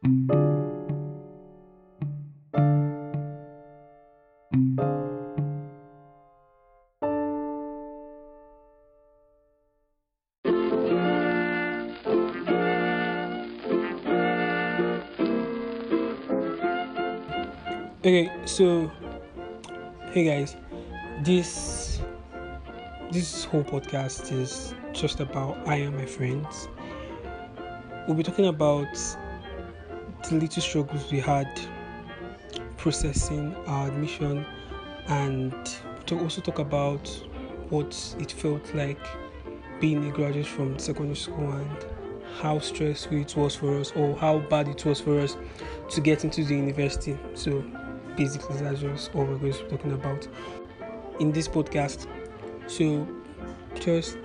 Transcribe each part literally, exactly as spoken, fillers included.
Okay, so hey guys, this this whole podcast is just about I and my friends. We'll be talking about the little struggles we had processing our admission, and to also talk about what it felt like being a graduate from secondary school and how stressful it was for us, or how bad it was for us to get into the university. So basically that's just all we're going to be talking about in this podcast. So just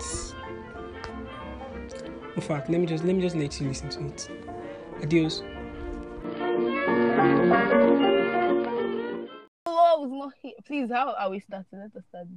in fact let me just let me just let you listen to it. Adios. Hello, was not here. Please, how are we starting? Let us start.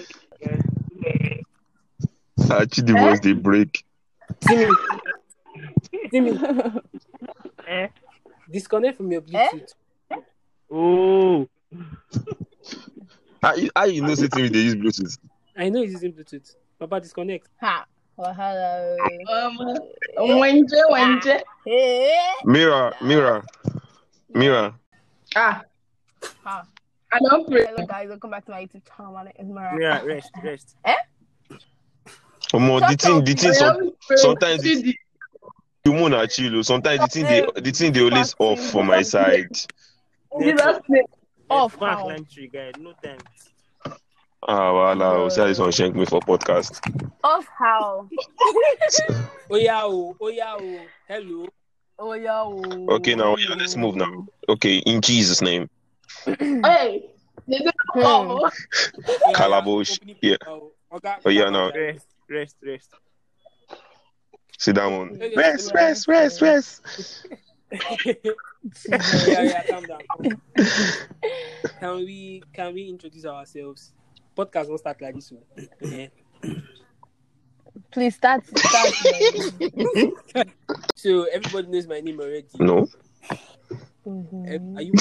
Actually, the was the break. Timmy, Timmy, eh? Disconnect from your Bluetooth. Eh? Oh, How you, how you know sitting with they use Bluetooth? I know he's using Bluetooth. Papa, disconnect. Ha. Well, hello. Um, Wenje, Wenje. Hey. Mira, Mira, Mira. Ah, Ha. I don't pray. Hello, guys. Welcome back to my YouTube channel. My name is Mara. yeah, rest, rest. Omo, the thing, the thing, I some, don't pray. sometimes See it, the- you moon at chill. Sometimes the thing, they, the thing, they always off for my side. Jesus name. Off Go and how? climb tree, guys. No time. Ah, well, I'll say this one shank me for podcast. Off how? Oh yeah, oh, oh yeah, oh. Hello. Oh yeah. Oh. Okay, now yeah, let's move now. Okay, in Jesus' name. Hey, they don't Hmm. know. Yeah, Calabosh, opening yeah. paper, oh. Okay, Oh yeah, now Rest, rest, rest. sit down. On. Okay, Rest, yeah. rest, rest, rest. yeah, yeah, calm down. Can we can we introduce ourselves? Podcast won't start like this one. Yeah. Please start. Start. man. So everybody knows my name already. No. Mhm. Eh, Are you?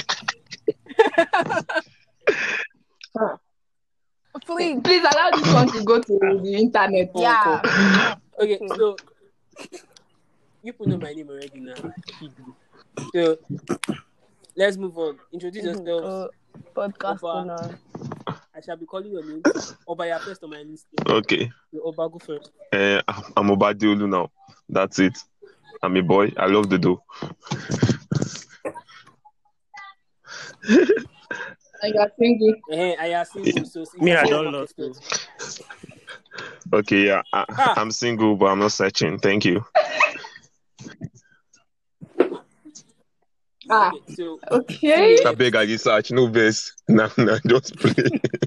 Please. Please allow this one to go to the internet. Yeah. Okay, so you people know my name already now. So let's move on. Introduce yourselves. Uh, podcast Oba. owner. I shall be calling your name. Oba, you're first on my list. Okay. So, Oba, go first. Uh, I'm Obadiolu now. That's it. I'm a boy. I love the dough. And you're single. Eh, I am single, so see- Me, I see don't Oba love first. Okay, yeah. I, Ah. I'm single, but I'm not searching. Thank you. Ah, Okay, so okay. I beg I search. No best. Nah, nah, just play.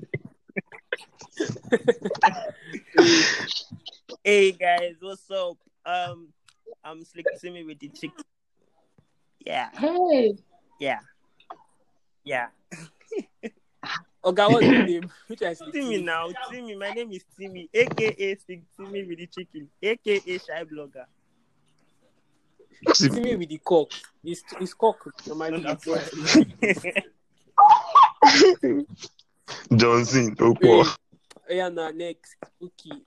Hey guys, what's up? Um, I'm Slick Timmy with the chick. Yeah, Hey, yeah, yeah. Oga, what's your name? Which I see Timmy now, Timmy. My name is Timmy, aka Slick Timmy with the chicken, aka Shy Blogger. See me with the cock. It's it's cock. Normally, No, it's that's Johnson. Oh, Hey, poor. yeah, now next. Okay.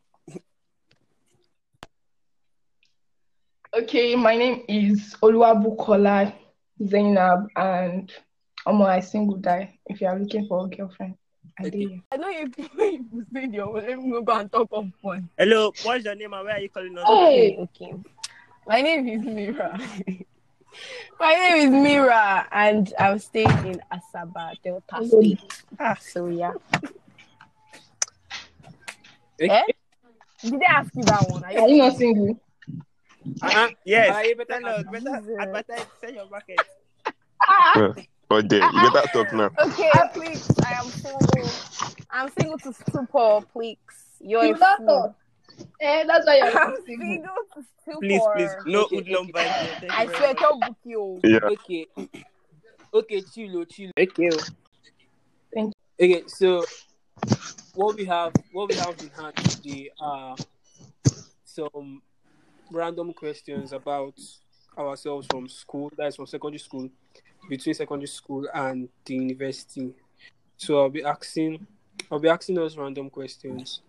okay. My name is Oluwabukola Zainab, and I'm a single guy. If you are looking for a girlfriend, I Okay. dare you. I know you people say your let me go and talk of one. Hello, what's your name and where are you calling us? Hey, Okay. My name is Mira. My name is Mira, and I'm staying in Asaba, Delta State. Ah, So yeah. Okay. Eh? Did I ask you that one? Are are you not single? Uh-huh. yes. Ah, you better Tell us, ask. better Jesus. advertise, sell your market. Ah, Oh, there. You better talk now. Okay, please. I am single. I'm single to stupor, please. You're you a not fool. talk. Eh, that's why you're I'm not single. single to stupor. Please, please, no Okay, hoodlum okay. vibes here. Thank I you very swear, much. tell book you. Yeah. Okay. Okay, chill, oh, chill. Okay. Thank Okay, so what we have, what we have in hand today are some random questions about ourselves from school, that's from secondary school, between secondary school and the university. So I'll be asking, I'll be asking us random questions.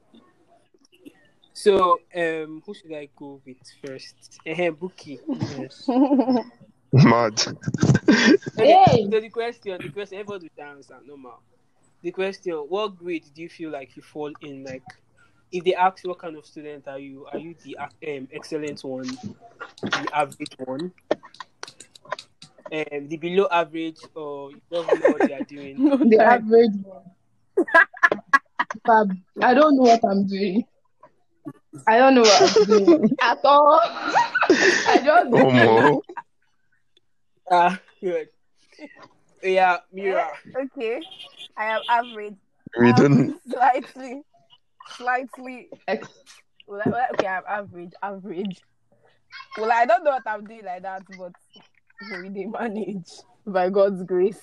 So, um, who should I go with first? Eh, Buki. Yes. Mad. Okay, Hey. so the question, the question, everybody will answer, normal. The question, what grade do you feel like you fall in? Like, if they ask what kind of student are you, are you the um, excellent one, the average one, um, the below average, or you don't know what they are doing? No The time. average one. Fab. I don't know what I'm doing. I don't know what I'm doing at all. I just Omo. Ah, good. Yeah, Mira. Okay. I am average. We I'm don't. slightly, slightly. ex- Well, I- well, okay, I'm average, average. Well, I don't know what I'm doing like that, but we did manage by God's grace.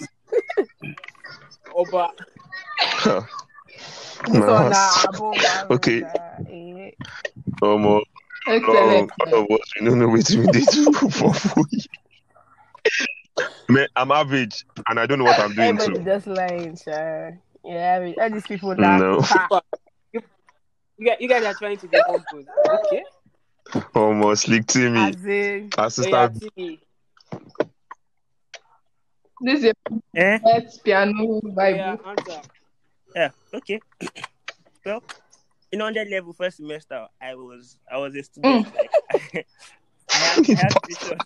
Oba. This one, Nice. uh, above average. Okay. Uh, eh. Omo. excellent. All of us, we don't know what we did for food. Man, I'm average, and I don't know what I'm doing Everybody too. just lying, sure. Yeah, I mean, all these people that. No. Ha. You, you, guys, you guys are trying to get composed. Okay. Almost slick Timmy, As in, Oh, yeah, assistant. Timmy. This is Eh? a best piano Oh, yeah, Bible. answer. Yeah. Okay. Well, in hundred level first semester, I was I was a student. Like, I had, I had vision.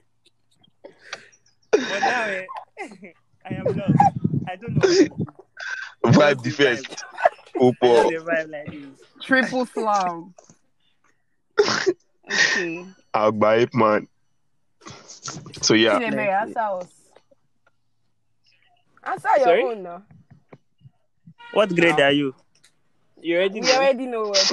But now eh, I am lost. I don't know. What to do. Vibe the Just a vibe. first. Just Opo. a vibe like this. triple slam. Okay. Agba Ape Man. So yeah, Chidebe, like- answer us. Answer your Sorry? own now. What grade are you? You already We know. already know what.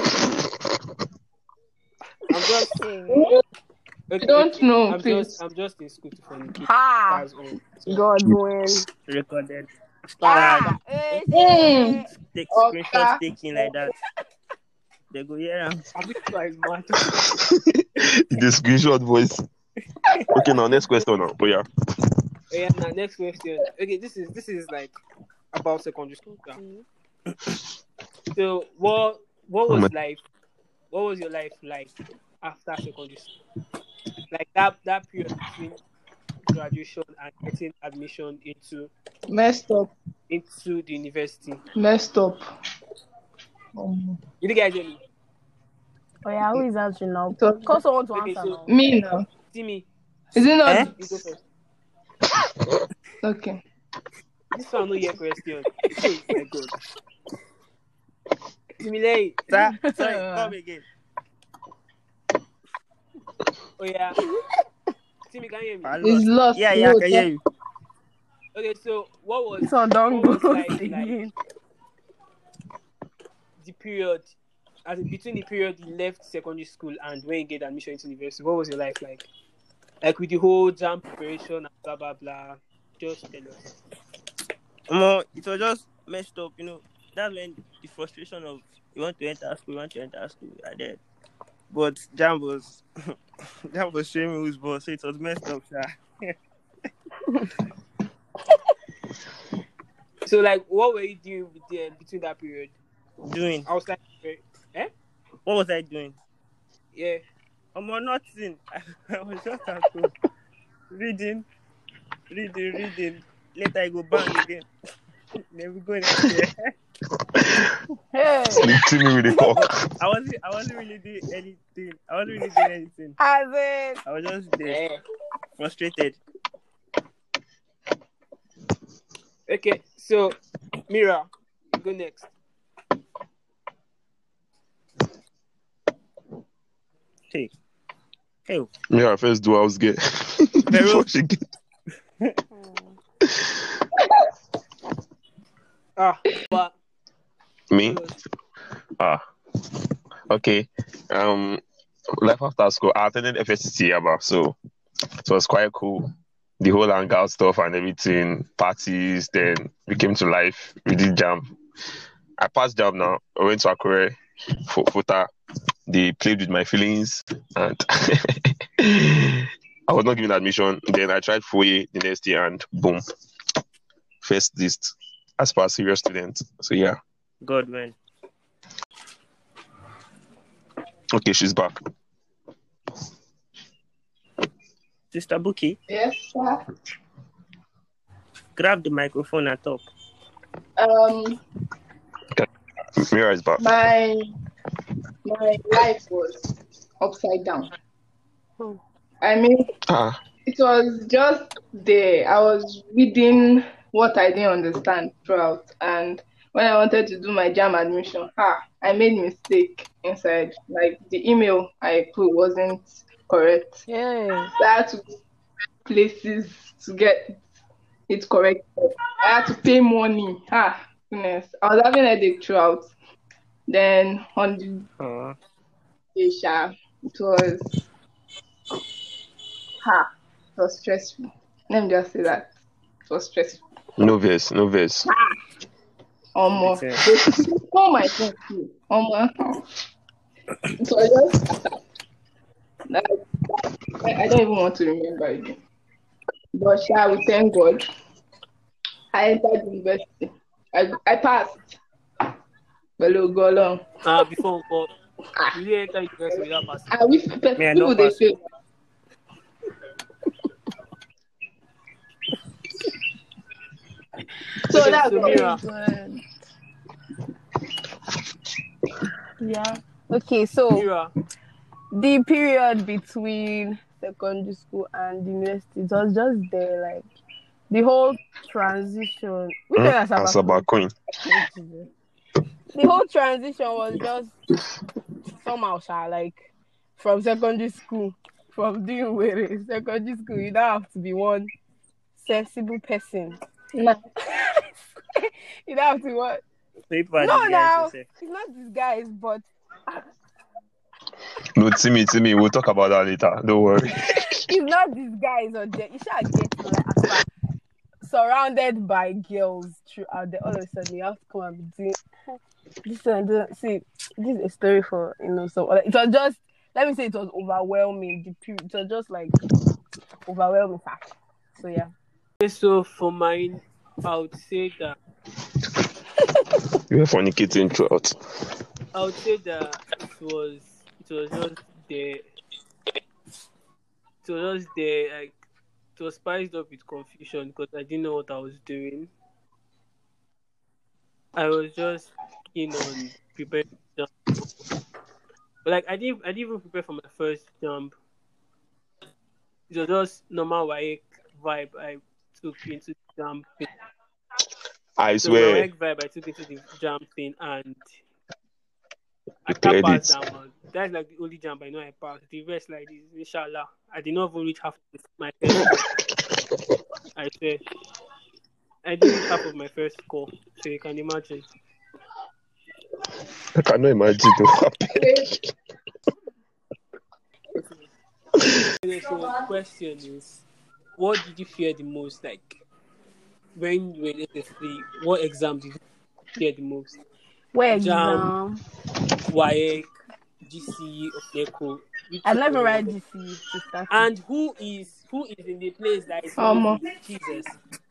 I'm just Okay. okay, don't okay. know, I'm please. just I'm just in school to fornicate. Ha! That's all. So, God win. Recorded. Ah! Start. Eh, Mm. eh. Take Okay. screenshot taking like that. They go yeah. I'm quite mad. the screenshot voice. Okay, now next question now. Oh yeah. Yeah, now next question. Okay, this is this is like about secondary school. Yeah. So what what Oh was my- life? What was your life like after secondary school? Like that that period between graduation and getting admission into Messed up. into the university. Messed up. Um, Did you guys hear me? Oh yeah, who is answering now? it was Cause someone to Okay, answer so- now. me now. See me. Is it not? Eh? You go first. Okay. This one no your question. Oh my god. Simile. Sir, sorry, come again. Oh yeah. Timmy, can you hear me? I It's lost. Yeah, yeah, I No, can hear you. Okay, so what was This one don't what go was like, like again. the period as in between the period you left secondary school and when you get admission into university? What was your life like? Like with the whole jam preparation and blah blah blah. Just tell us. Um, it was just messed up, you know. That's when the frustration of you want to enter school, you want to enter school, are there. But Jam was Jam was showing me who's boss, so it was messed up, sir. So like what were you doing with the, between that period? Doing. I was like eh? What was I doing? Yeah. I'm on nothing. I was just at home. Reading, reading, reading. Later I go bang again. Then we go next year. Hey, Slick Timmy with the cock. I wasn't I wasn't really doing anything. I wasn't really doing anything. as in, I was just there, Yeah. frustrated. Okay, so Mira, you go next. Hey. Hey. Yeah, first do house get. Before she get. Ah, but Me? Ah. Okay. Um life after school, I attended F S C T Yaba, so it was quite cool. The whole hangout stuff and everything, parties, then we came to life, we did jam. I passed jam now. I went to Akure for Futa. They played with my feelings and I was not given admission. Then I tried four year the next year, and boom, first list as per serious student. So yeah. God, man. Okay, she's back. Sister Buki, Yes, sir. grab the microphone and talk. Um, Mira is back. my my life was upside down. Hmm. I mean, Ah, it was just there. I was reading what I didn't understand throughout, and when I wanted to do my jam admission, ah, I made mistake inside. Like the email I put wasn't correct. Yeah. So I had to go places to get it correct. I had to pay money. Ah, goodness. I was having a headache throughout. Then on the Uh, day, sha, it was ha, it was stressful. Let me just say that. It was stressful. no verse, no verse. Almost. it's, uh, Oh my god. Almost. It was just that, I, I don't even want to remember again. But sha, we thank God. I entered university. I, I passed. Hello, go along. Uh, before, but you didn't enter university without passing. I wish pe- Me, I people don't they pass. fail. So Okay, that's so what Mira, Good. Yeah. Okay, so Mira, the period between secondary school and university, it was just there, like the whole transition. Which Hmm? one is Asaba about? Queen. The whole transition was just somehow, sha, like from secondary school, from doing where secondary school, you don't have to be one sensible person. nah. You don't have to be what? People are No, disguised now yourself. it's not disguise, but No, Timmy, Timmy, we'll talk about that later. Don't worry. it's not disguise or jet. You should get to like as far surrounded by girls throughout the all of a sudden you have to come and be doing this one. do- See, this is a story for you know. So it was just let me say it was overwhelming. The period, it was just like overwhelming fact. So yeah. okay, so for mine, I would say that You were fornicating throughout. I would say that it was it was just the it was just the like it was spiced up with confusion because I didn't know what I was doing. I was just keen on preparing to jump. But like I didn't I didn't even prepare for my first jump. It was just normal WAEC vibe I took into the jump thing. I So my swear, WAEC vibe I took into the jump thing and I you can't cleared pass it. that one. That's like the only jump I know I passed. The rest like this, inshallah. I did not even reach half of my first score. I swear. I didn't reach half of my first score. So you can imagine. I cannot imagine what happened. Okay, so the question is, what did you fear the most? Like when you were in S S three, what exam did you fear the most? Where Jam, exam? WAEC, G C E, or NECO? Which I one never was write it? G C to start with. And who is who is in the place that is Um, holding Jesus?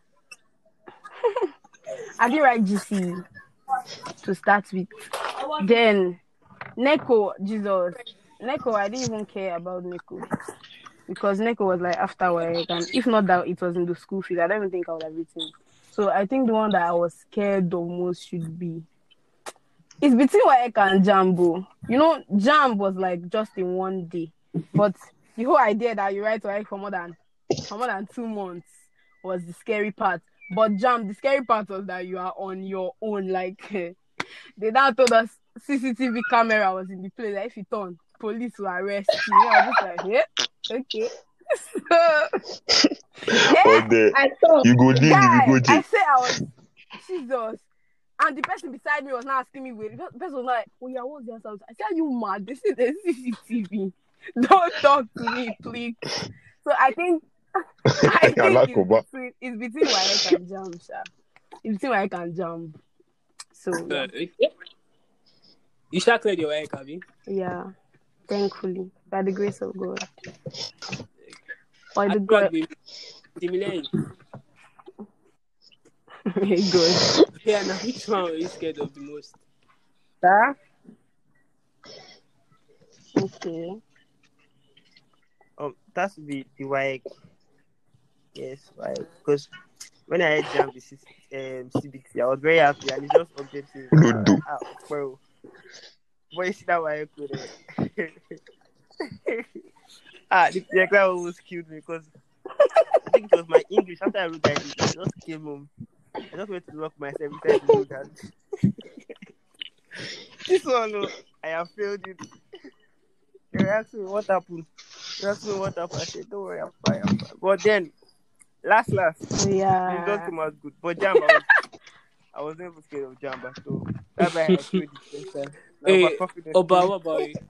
I didn't write G C to start with. Then Neko, Jesus. Neko, I didn't even care about Neko. Because Neko was like after work, and if not that it was in the school field, I don't even think I would have written. So I think the one that I was scared of most should be it's between WAEC and Jambo. You know, Jam was like just in one day. But the whole idea that you write WAEC for more than for more than two months was the scary part. But Jam, the scary part was that you are on your own. Like they now told us C C T V camera was in the place. That if you turn, police will arrest you. I was just like, yeah, okay. Or the, I thought you go leave, you Guy, go I jail. said I was Jesus. And the person beside me was not asking me where. The person was like, oh yeah, what's the answer? I said, are you mad? This is the C C T V. Don't talk to me, please. So I think I think it's Alakoba. between, it's between WAEC and Jam, sha. It's between WAEC and Jam. So yeah. Uh, okay. You shall clear your WAEC, Abby. Yeah, thankfully, by the grace of God. Or the Accra, girl. the the millennium. Good. Yeah, now which one are you scared of the most? Huh? Okay. Um, that's the the why. Yes, why? Because when I had jam the C- um, C B T, I was very happy, and it's just objective. I was Ludo. like, ah, bro, boy, you see that why I could. Ah, the, the exam almost killed me because I think it was my English. After I wrote that English, I just came home. I just went to lock myself inside the room. And this one, oh, I have failed it. They asked me what happened. They asked me what happened. I said, don't worry, I'm fine, I'm fine. But then, last, last, So the result yeah. came out good. But Jamba was, I was never scared of Jamba. So that's why I failed it first time. My Hey, overconfidence Oba, came. what about you?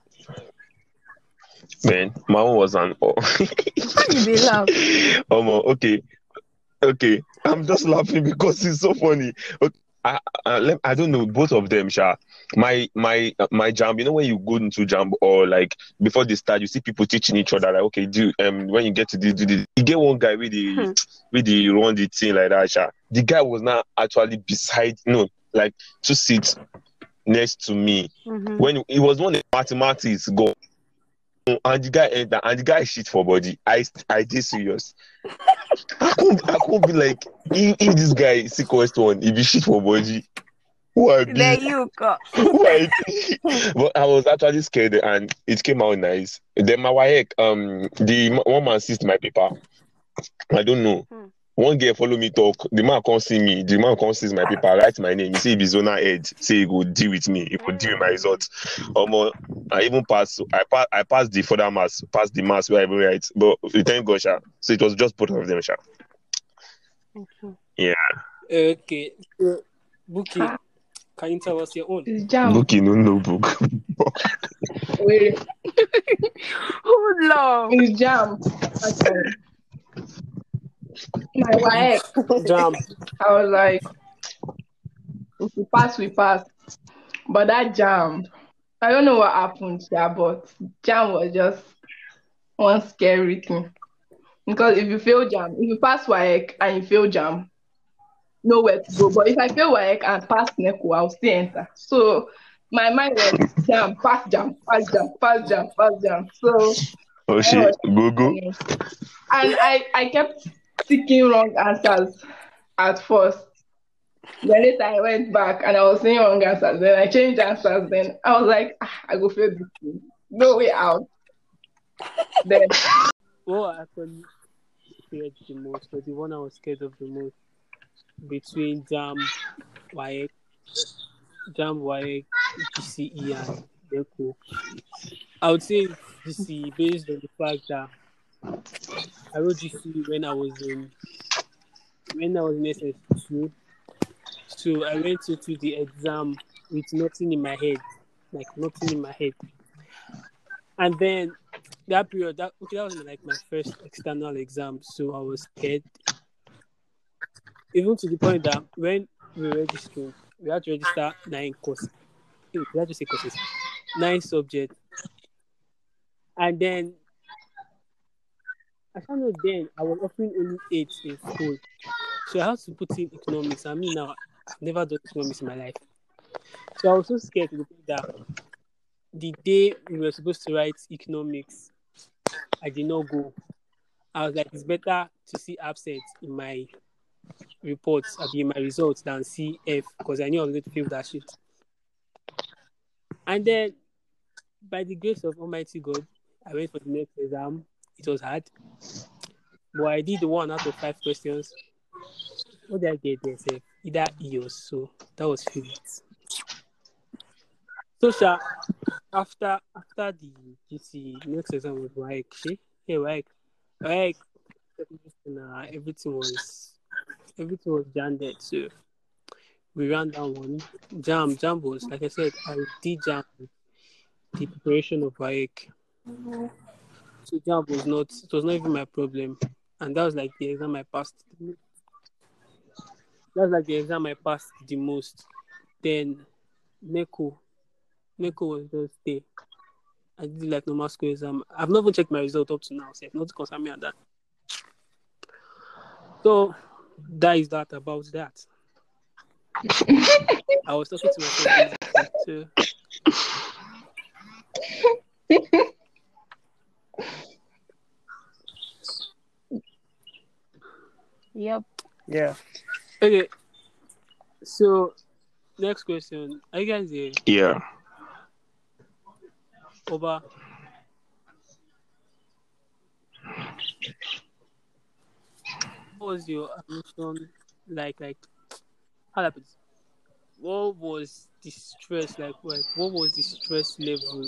Man, my own was an oh. Why you dey laugh? um, okay, okay. I'm just laughing because it's so funny. Okay, I, I, let- I don't know both of them, Sha. My my uh, my jam. You know when you go into jam or like before they start, you see people teaching each other like, okay, do um when you get to this, do this. You get one guy with the Hmm. with the run the thing like that, Sha. The guy was not actually beside no like two seats next to me Mm-hmm. when it was one of the mathematics go. And the guy enter and the guy shit for body. I I did serious. I couldn't I couldn't be like if, if this guy see question, if he shit for body, who I be? There you go. Who I be? But I was actually scared and it came out nice. Then my wife, um the m- one man sees my paper. I don't know. Hmm. One girl follow me talk. The man can't see me. The man can't see my paper. Write my name. He say if he's on head, say he go deal with me. He go deal with my results. Um, I even pass. I pass. I passed the further mass. Passed the mass where I even write. But we thank God, sha. So it was just both of them, sha. Okay. Yeah. Okay, so Buki, Ah, can you tell us your own? it's jam. Bookie no notebook. Wait, Who love? it's jam. Actually, my wife. Jam. I was like, if we pass, we pass. But that jam, I don't know what happened, yeah, but jam was just one scary thing. Because if you fail jam, if you pass WAEC and you fail jam, nowhere to go. But if I fail WAEC and pass NECO, I'll still enter. So my mind was jam, pass jam, pass jam, pass jam, pass jam. So Oh my mind shit. was Go go. and I, I kept seeking wrong answers at first. Then later I went back and I was saying wrong answers. Then I changed answers. Then I was like, ah, I go fail this thing. No way out. Then What I actually feared the most, or the one I was scared of the most, between Jam, Waec, Jam, Waec, G C E, and Deco. I would say G C E based on the fact that I wrote G C E when I was in when I was in S S two. So I went into the exam with nothing in my head, like nothing in my head. And then that period, that okay, that was my, like my first external exam, so I was scared. Even to the point that when we were registering, we had to register nine courses. We had to say courses, nine subjects, and then I found out then I was offering only eight in school, so I had to put in economics. I mean, now I've never done economics in my life, so I was so scared to the point that the day we were supposed to write economics, I did not go. I was like, it's better to see absent in my reports, I'll be in my results than see F because I knew I was going to fail that shit. And then, by the grace of Almighty God, I went for the next exam. It was hard, but I did one out of five questions. What did I get there? Sef? Either E or so. That was failed. So, Sha, after after the G C, next exam was like, she, hey, like, like, uh, everything was everything was jammed. So we ran down one jam. Jam was like I said, I did jam the preparation of WAEC. So jam was not it was not even my problem. And that was like the exam I passed. That's like the exam I passed the most. Then NECO. NECO was just there. I did like normal school exam. I've not even checked my result up to now, so not to concern me on that. So that is that about that. I was talking to myself basically. So Yep. Yeah. okay. So next question. Are you guys there? Yeah. Over. What was your admission like? Like how happened? What was the stress like? Like what was the stress level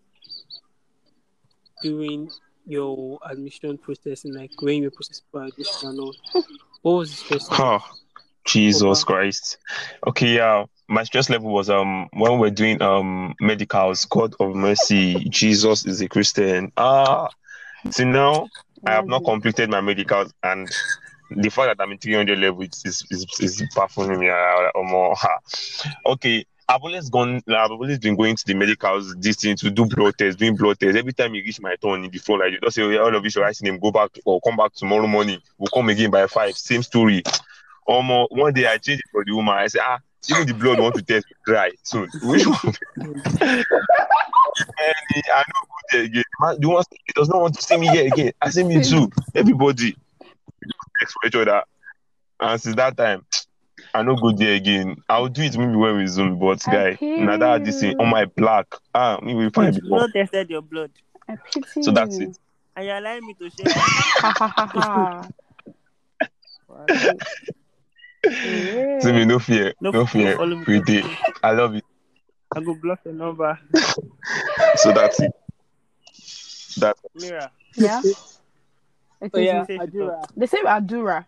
during your admission processing? Like when you were processing for admission and all. What was the stress like? Huh. Jesus Over. Christ. Okay, yeah. My stress level was um when we're doing um medicals. God of mercy, Jesus is a Christian. Ah, see now I have not Imagine. completed my medicals, and the fact that I'm in three hundred level is is is, is baffling me. Uh, or more. Okay, I've always gone. I've always been going to the medicals, this thing to do blood tests, doing blood tests. Every time you reach my turn in the phone, like you just say, oh, yeah, all of you should write name, go back or come back tomorrow morning. We'll come again by five. Same story. Um, uh, one day I changed it for the woman. I said, ah, even the blood want to test dry soon. Which one? And I know go there again. Man, the one he does not want to see me here again. I say me too. Everybody text for each other. And since that time, I no go there again. I'll do it maybe when we zoom, but I guy, pity now that this thing on you. my black. Ah, me will find You before. not tested your blood. I pity So that's you. it. And you're allowing me to share mine. Ha ha ha ha. Wow. See me, Yeah. no fear, No, no no fear. follow me. We did. I love it. I go block your number. So that's it. That's Mira, Yeah. It Oh is. yeah, say to Adura. The same Adura.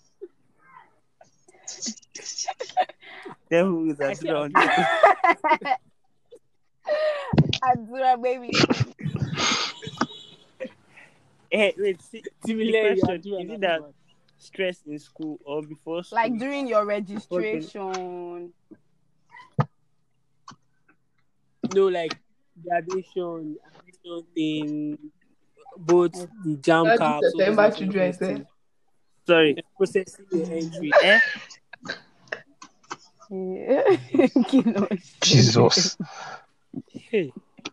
tell who is I say Adura on Adura. this. Adura, baby. Hey, wait, see, the Similarly, question Adura. is na it no that bad. stress in school or before school? Like during your Before then- registration. No, like the admission, admission thing, both the jam That caps, all those September nonsense children say. things. Sorry. Processing the entry. Eh? Yeah. Kilo. Jesus. Hey.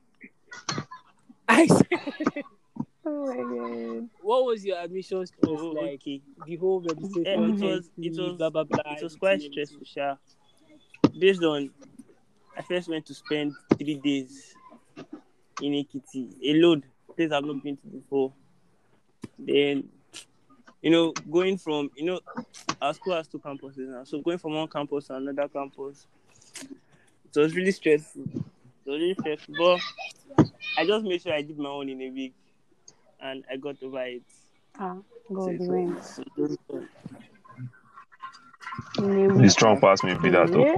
I said, Oh my god. what was your admission stress Oh, like? okay. The whole Eh, registration, it was, it entry, was, blah blah blah. it was everything, quite everything. stressful, sha. Based on, I first went to spend three days in Ekiti, a load, place I've not been to before. Then, you know, going from, you know, our school has two campuses now, so going from one campus to another campus, it was really stressful. It was really stressful, but I just made sure I did my own in a week, and I got over it. Ah, So God it was- wins. so it was fun. The strong pass me be that. Yeah.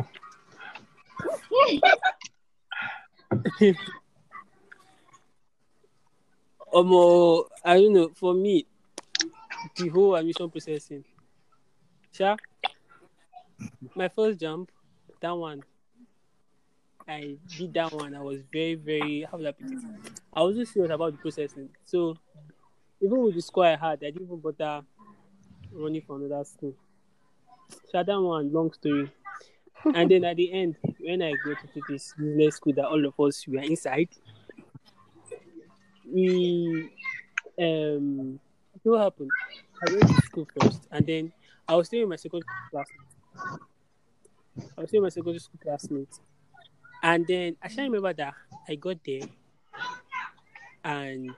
Um, I don't know. For me, the whole admission processing. Sha, my first jump, that one, I did that one. I was very, very. How would I put it? I wasn't serious about the processing. So even with the score I had, I didn't even bother running for another school. So that one, long story. And then at the end, when I go to this business school that all of us were inside, we um what happened? I went to school first, and then I was staying with my secondary school classmate. I was staying with my secondary school classmate, and then I can't remember that I got there, and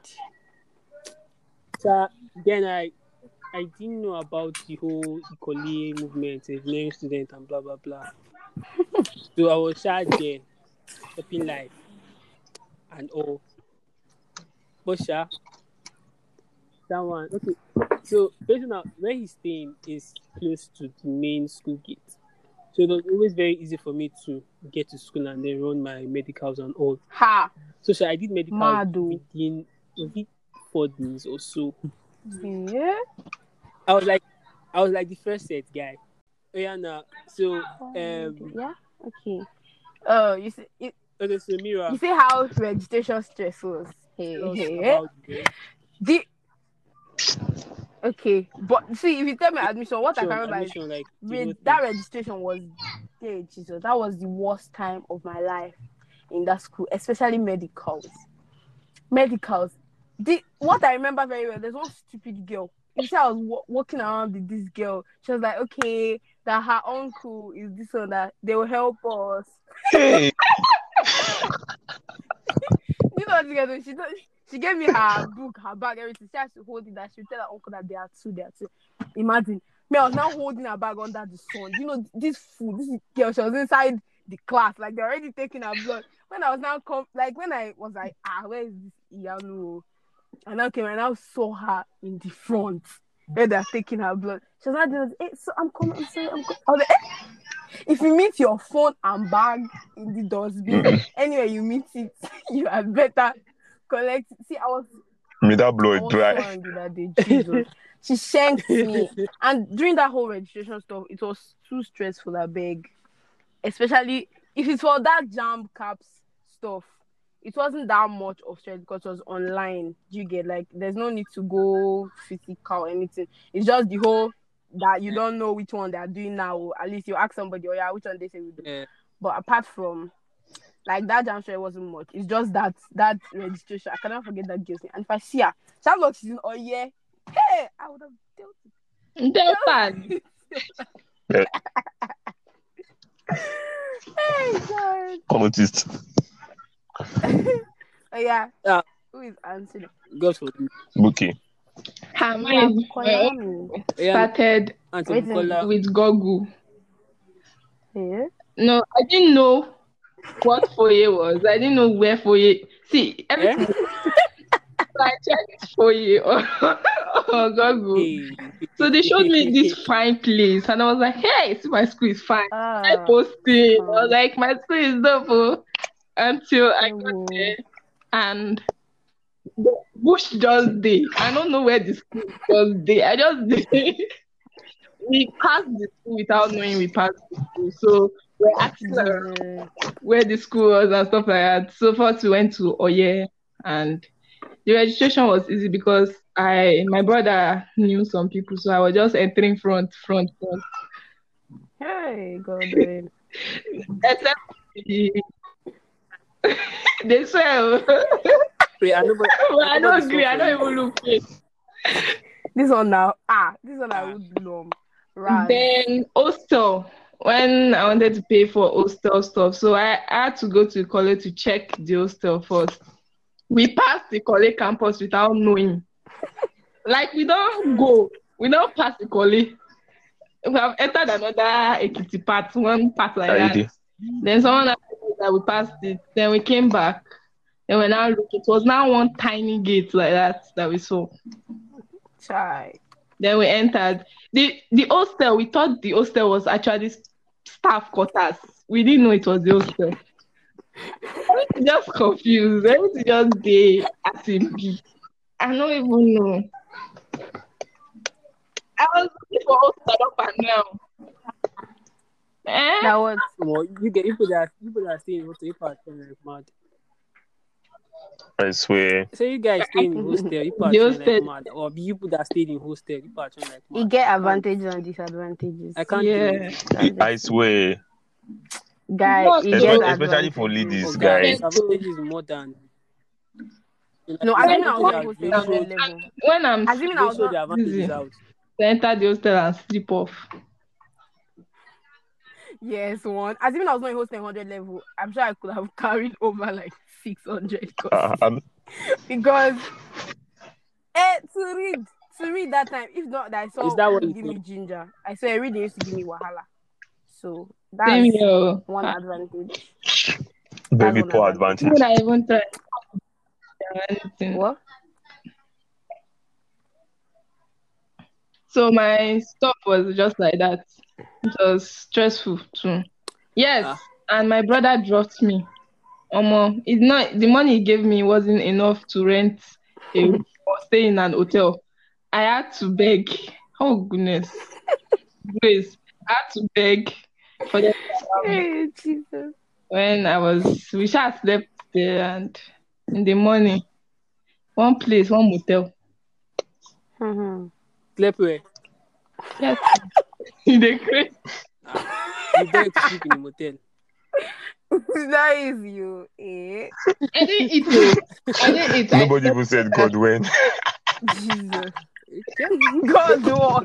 so then I I didn't know about the whole Ikole movement, engineering student, and blah blah blah. So I was shot there, stepping life and all. But sha, that one okay. So basically now where he's staying is close to the main school gate. So it was always very easy for me to get to school and then run my medicals and all. Ha. So, so I did medicals Madu. within was it four days or so. Yeah. I was like I was like the first set guy. Oh yeah now. So um Yeah. Okay. Oh, you see, you, okay, so Mira you see how registration stress was. Hey, tell us hey. about the The Okay, but see, if you tell me admission, what I can Admission, remember is admission, like the whole re- thing. that registration was, yeah, Jesus, that was the worst time of my life in that school, especially medicals. Medicals. The what I remember very well, there's one stupid girl. You see, I was wa- walking around with this girl. She was like, okay, that her uncle is this or that. They will help us. Hey, You know what she gave me? She, told- she gave me her book, her bag, everything. She has to hold it. That she would tell her uncle that they are two, they are two. Imagine. Me, I was now holding her bag under the sun. You know, this food, this girl, she was inside the class. Like, they're already taking her blood. When I was now, com- like, when I was like, ah, where is this Iyanu? I now came and I now saw her in the front where they're taking her blood. She was like, hey, so I'm coming, I'm sorry, I'm coming. I was like, eh, if you meet your phone and bag in the dustbin, anywhere you meet it, you had better collect it. See, I was may that blow I it was so dry. angry that day, Jesus. She shanked me. And during that whole registration stuff, it was too stressful, I beg. Especially if it's for that jam caps stuff. It wasn't that much of stress because it was online. Do you get, like, there's no need to go physical or anything. It's just the whole that you don't know which one they are doing now. Or at least you ask somebody, oh yeah, which one they say we do. Yeah. But apart from like that jam show, it wasn't much. It's just that that registration. I cannot forget that girl's name. And if I see her, that looks she's in oh yeah, hey, I would have dealt it. Delta. Yeah, Hey God. noticed. Oh yeah. Yeah. Who is answering? God forbid. Buki. Her Yeah, mind Bukola. Yeah, started Auntie Wait a Bukola. with Google. Yeah. No, I didn't know what foyer was. I didn't know where foyer. See, Eh? everything. So I checked foyer on, on Google. Hey. So they showed me this fine place, and I was like, "Hey, see, my school is fine." I Ah. posted. I was fine. like, "My school is dope." oh." Until I got Ewo. there, and the bush just day. I don't know where the school just day. I just did. We passed the school without knowing we passed the school. So we're asking around Jesus. where the school was and stuff like that. So first we went to Oye, and the registration was easy because I my brother knew some people, so I was just entering front, front, front. Hey God. eh. Except the, they swear, Wait, I know, but but I I know don't the agree. song I for don't you. even look it. This one now. Ah, this one I Ah. would belong. Raz. Then hostel. When I wanted to pay for hostel stuff, so I, I had to go to college to check the hostel first. We passed the college campus without knowing. Like we don't go, we don't pass the college. We have entered another Ekiti part, one part like that. Already. Then someone else said that we passed it. Then we came back. Then we now look. It was now one tiny gate like that that we saw. Chai. Then we entered the the hostel. We thought the hostel was actually staff quarters. We didn't know it was the hostel. Everything just confused. Everything just day as in be. I don't even know. I was looking for hostel up and down. Eh? That was Well, you get people that people that stay in hostel, you part like mad. I swear. So you guys stay in hostel, you part The like hostel. mad, or people that stayed in hostel, you part like you mad. get I can't- advantages and disadvantages. I can't Yeah. do it. That's the I thing. sweer. Guy, No, you Yes, get Espe- especially for advantages. ladies, Oh, guy. guys, advantages more than. Like, No, the assuming I was advantages not in are hostel they one show, hundred level. when I'm Assuming I they was show not. the advantages Easy. out. to enter the hostel and sleep off. Yes, one. Assuming I was not in hostel one hundred level, I'm sure I could have carried over like six hundred Uh, courses. and Because eh, to read, to read that time, if not that I saw Is that what would you give me think? ginger. I saw reading used to give me wahala. So Same that's here. one Ah, advantage. very one poor advantage. advantage. Even I even try anything. What? So my stuff was just like that. It was stressful too. Yes, Ah. and my brother dropped me. Um, it's not the money he gave me wasn't enough to rent a room or stay in an hotel. I had to beg. Oh goodness, Grace, I had to beg for them to allow me. Hey, Jesus. When I was, we just slept there, and in the morning, one place, one motel. Mm-hmm. Slept where? Yes. In the crate. You beg to sleep in a motel. It's not easy, you. Eh? I didn't eat it. I didn't eat. I Nobody even said God when. Jesus. Okay. God, what?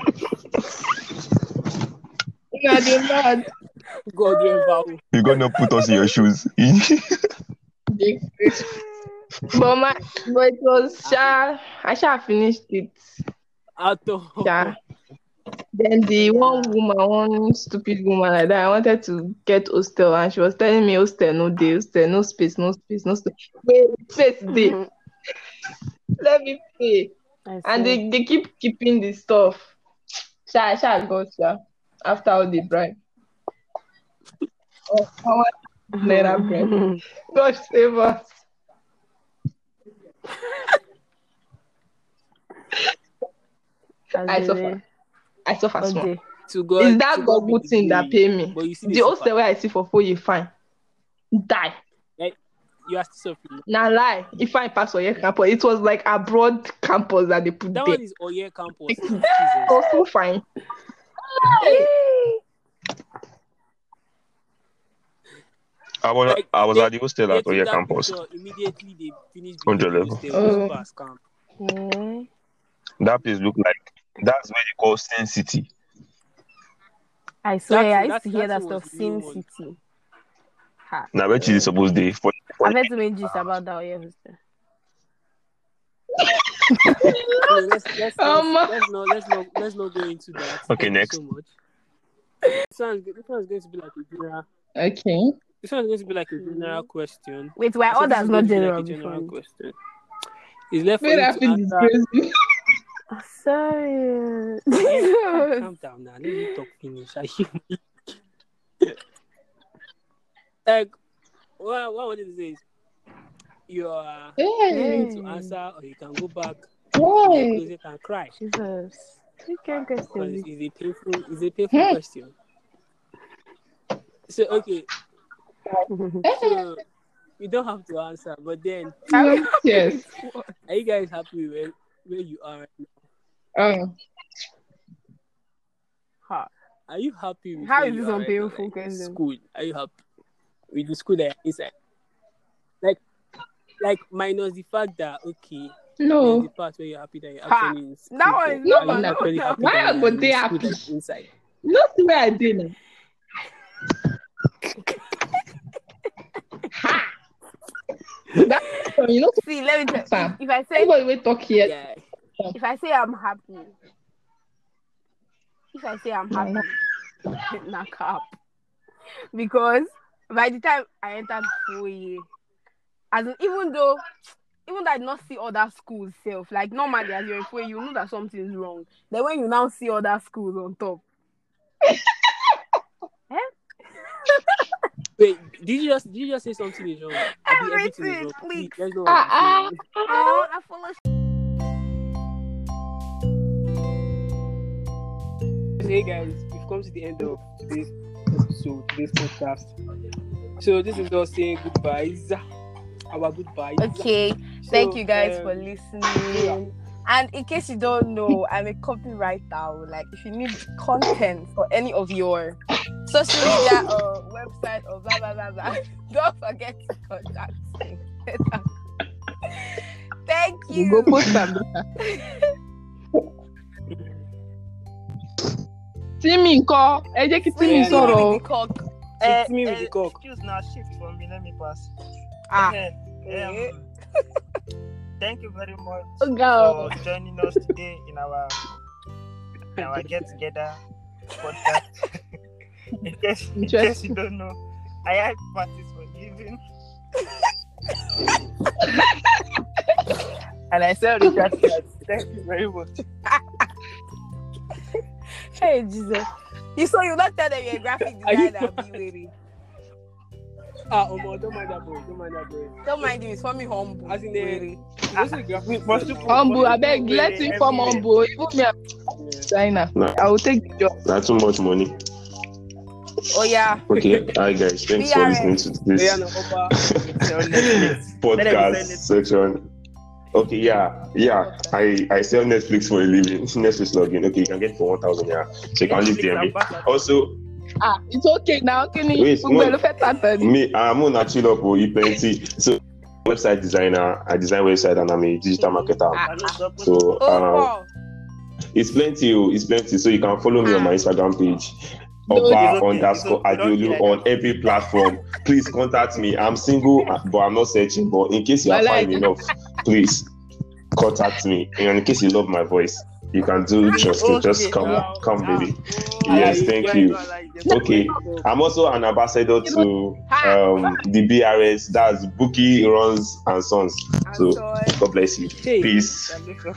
I did not. God, you're bow. You gonna put us in your shoes. The crate. But my, but it was sha. I shall finished it. Out of. Sha. Then the one woman, one stupid woman like that, I wanted to get hostel, and she was telling me hostel no day, hostel no space, no space, no space. Wait, space day. Let me pay. I And see. they, they keep keeping the stuff. Sha, sha, got sha. After all the bribe. Oh, how much naira bribe? God save us. I suffer. I suffer small. Okay. To God. It's to that God God be good the thing that glory. pay me. But you see The this hostel suffer. where I see for four years fine. Die. Like, you are still suffering. Now lie. If I pass Oye campus, it was like a broad campus that they put That there. one is Oye campus. It Jesus. was so fine. I was Like, I was they- at the hostel They at took Oye that campus. picture immediately. They finished one the hundred hostel. level. Those Oh. pass camp. Eh? That place look like that's where they call Sin City. I swear, That- I used that- to hear that that was stuff. the Sin new one. City. Ha. Now where is supposed to for, for I've heard too many gist about that. Yeah, hostel. No, let's let's Um, let's, let's not let's not let's not go into that. Okay, Thank next. you so much. This one's this one's going to be like a general. Okay. This one's going to be like a general question. Wait, why I said all this that's is not going to be general like a general before? question. It's left for Wait, you I to feel answer. disgraced. Oh, sorry. Calm, Jesus. calm down now. Let me talk finish. Are you like what, what I wanted to say is you are Hey, free to answer or you can go back hey. in your closet and cry. Jesus. You can't Because question it's me. a painful it's a painful Hmm. question. So okay, so you don't have to answer, but then I'm Yes. are you guys happy where where you are right now? Um, Ha. Are you happy with How where is you this are on right now? painful Like, question? school. Are you happy with the school that you're inside? Like like minus the fact that okay, there's no. the part where you're happy that you're Ha. actually in school. That one is but No, are you normal. actually No, happy Why that I you're go in dey the school happy? that's inside? Not where I did now. Ha! That's you know. See, let me tell you. Sam. If, if I say Everybody will talk here. Yeah. if I say I'm happy, if I say I'm happy, not cap. Because by the time I entered four year, as in, even though even though I did not see other schools self, like normally as you're in four year, you know that something is wrong. Then when you now see other schools on top. eh? Wait, did you just did you just say something is wrong? Abi, everything is Everything, wrong. please. Please, let's know Ah, what ah, you're saying. Oh, I follow. Hey guys, we've come to the end of today's episode, today's podcast. So this is us saying goodbyes. Our goodbyes. Okay, thank So, you guys um, for listening. And in case you don't know, I'm a copywriter. Like, if you need content for any of your social media or website or blah blah blah blah, don't forget to contact me. Thank You go you. post them. Timmy nko, ẹ jẹ́ kí Timmy Yeah, no. sọ̀rọ̀. With the cock. Hit me with the cock. Excuse now, shift for me. Let me pass. Ah. Eh, Eh. um, thank you very much Oh, God. for joining us today in our in our get together podcast. in, case, in case Interesting. you don't know, I had parties for living. and I said recharge cards. Thank you very much. Hey Jesus. You saw you not tell them you're a graphic Are you designer, be wary. Ah, Omo, don't mind that boy. Don't mind that boy. Don't mind him, it's for me humble. As in the- Wary. He's also a graphic Must designer. you- Humble, Must I beg, you let wait him come everywhere? humble. Even me, I'm Yeah. designer. Nah. I will take the job. That's too much money. Oh yeah. Okay, hi guys. Thanks for B R S. listening to this Yeah, no, Opa. So Netflix. Let them podcast send it. section. Okay, yeah, yeah. I, I sell Netflix for a living. Netflix login. Okay, you can get it for one thousand. Yeah, so you can leave there. Me. Also, Ah, it's okay now. Can you wait, Google one, it better? me, I'm on a chill up for you plenty. So, website designer. I design website and I'm a digital marketer. So, Oh, um, wow. it's plenty. Oh, it's plenty. So you can follow me on my Instagram page. No, Oba it's okay. underscore It's okay. Adiolu on every platform. Please contact me. I'm single, but I'm not searching. But in case you are Well, fine like- enough, please contact me. And in case you love my voice, you can do just Okay, just come, now. come, baby. I Yes, like thank it. you. Okay, I'm also an ambassador to um the B R S. That's Bookie Runs and Sons. So God bless you. Hey. Peace.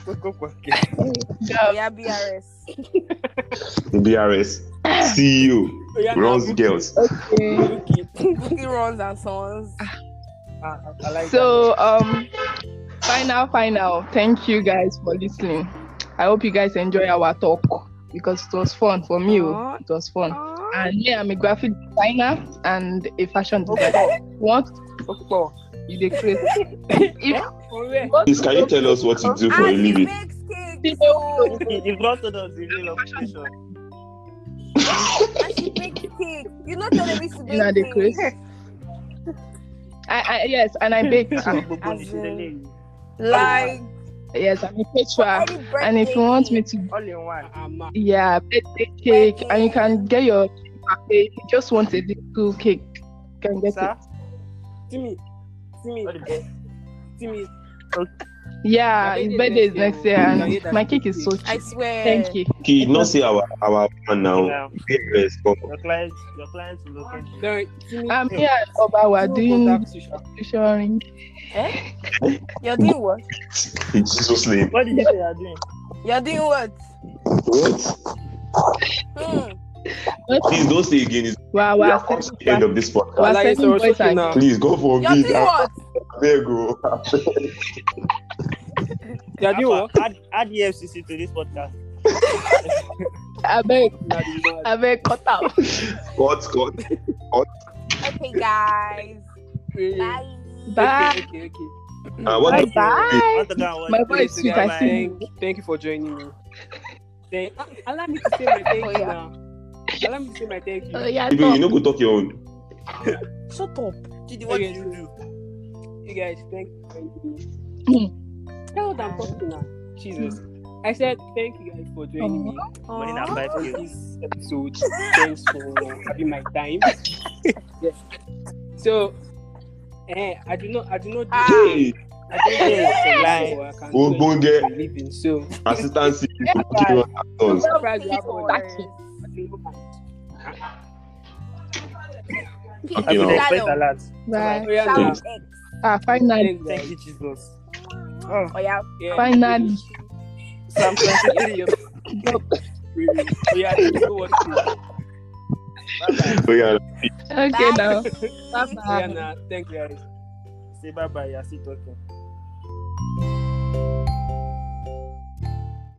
Oh, yeah, B R S. The B R S C E O Oh, yeah, runs now, girls. Okay. Okay. Bookie runs and sons. Ah, I like So um, final, final. Thank you guys for listening. I hope you guys enjoy our talk because it was fun for me. oh. Aw. It was fun. Aw. And yeah, I'm a graphic designer and a fashion designer. What that. you dey create? If For where? Please, can you tell us what you do for a And he living? makes cakes. People- So, You've not told us the real location. and she bakes cake. You know, telling me to you know, they bake create. cake. I, I yes, and I bake too. As in, like, Yes, I'm a caterer. any And if you want me birthday to, All in one. I'm not. yeah, birthday cake, and you can get your cake. If you just want a little cake, you can get Sir? it. Timmy. Timmy. All the best. Timmy. Yeah, My his birthday birthday is next next year. year, You can get and that my cake is so cake. I cheap. swear. Thank you. Okay, not say our our one now. Yeah. B R S, but Your clients, your clients will locate you. Don't, Timmy. I'm here at Oba. We're Timmy doing contact you, sha. tutoring. Eh? You're doing what? in Jesus' name. What did you say you are doing? You're doing what? What? Hmm. Please don't say again. It's Wow, we we're have come to the end of this podcast. We're Like, sending so boys okay and now. Please go for You're me. doing what? There you go. You're doing what? Add, add E F C C to this podcast. I beg, Nah, this is not- I beg, cut out. Cut, cut. Okay, guys. Bye. Bye. Okay, okay, okay. Uh, what Bye the- bye. Want to go and watch My it? voice So sweet, guys, I see. thank, thank you for joining me. Thank, ah, allow me to say my thank Oh, you yeah. now. Allow me to say my thank you. Oh, yeah, You talk. know, go talk your own. Shut up. Chidi, what Okay, did you do? You guys, thank you for joining Hmm. me. Tell what I'm talking now. Jesus. I said thank you guys for joining me Money na Aw. five for K. this episode. Thanks for having my time. Yes. So, eh, I do not, I do not do Ah. Hey, I don't do Hey, it lie. so I can Oh, do go it get- for a living. So, assistant C E O. I'm Sons. surprised you have People one. words. I think, oh, Okay, I will now. expect a lot. Bye. yeah, Shout nah. X. Ah, finally, Thanks, Thank guys. you, Jesus. Oh, Oh, yeah. Yeah. finally. Psalm twenty-three. Oh, yeah, let's go watch it. Oh, yeah. Okay, Bye. now. Oh, yeah, Bye bye. nah. Thank you, guys. Say bye bye. You're still talking.